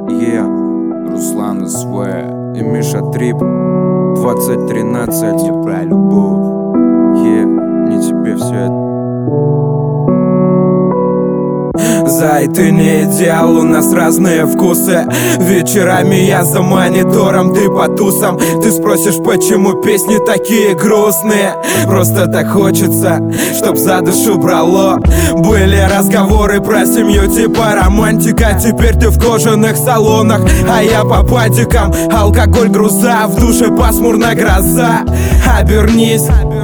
Руслан СВ и Миша Трип 2013. Я про любовь. Не тебе все это. Зай, ты не идеал, у нас разные вкусы. Вечерами я за монитором, ты по тусам. Ты спросишь, почему песни такие грустные? Просто так хочется, чтоб за душу брало. Были разговоры про семью типа романтика. Теперь ты в кожаных салонах, а я по падикам. Алкоголь, груза, в душе пасмурная гроза. Обернись,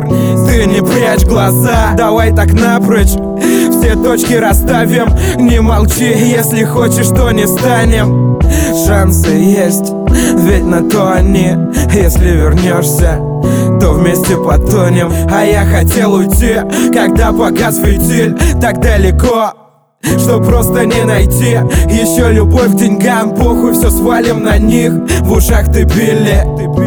ты не прячь глаза. Давай так напрочь все точки расставим. Не молчи, если хочешь, то не станем. Шансы есть, ведь на то они. Если вернешься, то вместе потонем. А я хотел уйти, когда погас фитиль. Так далеко, что просто не найти. Еще любовь к деньгам, похуй, все свалим на них. В ушах ты били,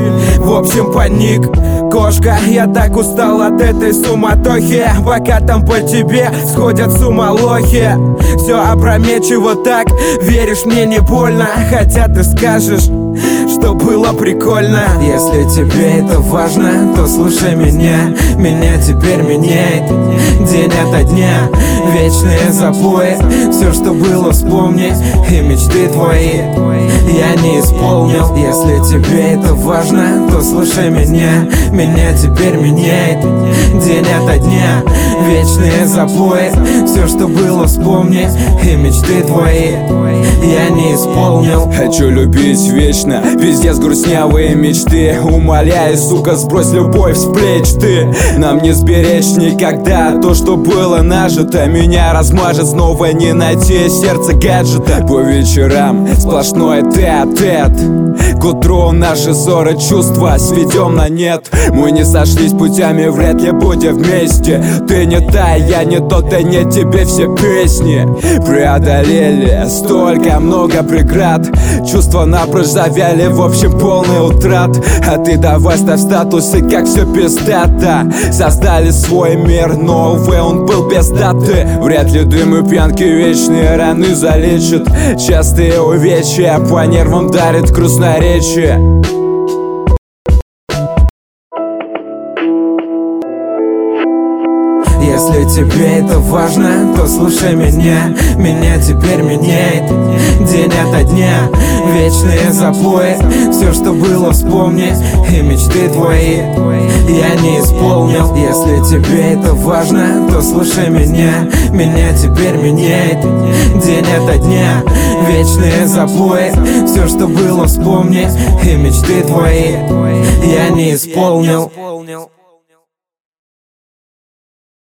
в общем паник. Кошка, я так устал от этой суматохи. Пока там по тебе сходят с ума лохи. Все опрометчиво так, веришь, мне не больно. Хотя ты скажешь, что было прикольно. Если тебе это важно, то слушай меня. Меня теперь меняет день ото дня. Вечные запои, все, что было, вспомни. И мечты твои я не исполнил. Если тебе это важно, то слушай меня. Меня теперь меняет день ото дня. Вечные запои, все, что было, вспомни. И мечты твои я не исполнил. Хочу любить вечно, пиздец грустнявые мечты. Умоляй, сука, сбрось любовь с плеч ты. Нам не сберечь никогда то, что было нажито. Меня размажет снова, не найти сердце гаджета. По вечерам сплошной тет-а-тет. К утру наши ссоры, чувства сведем на нет. Мы не сошлись путями, вряд ли будем вместе. Ты не та, я не тот, и не тебе все песни. Преодолели столько много преград. Чувства напрочь завяли, в общем полный утрат. А ты давай ставь статусы, как все пиздато. Создали свой мир новый, он был без даты. Вряд ли дым и пьянки вечные раны залечат. Частые увечья по нервам дарит красноречие. Если тебе это важно, то слушай меня. Меня теперь меняет день ото дня. Вечные запои, все, что было, вспомни. И мечты твои я не исполнил. Если тебе это важно, то слушай меня. Меня теперь меняет день ото дня. Вечные запои, все, что было, вспомни. И мечты твои я не исполнил.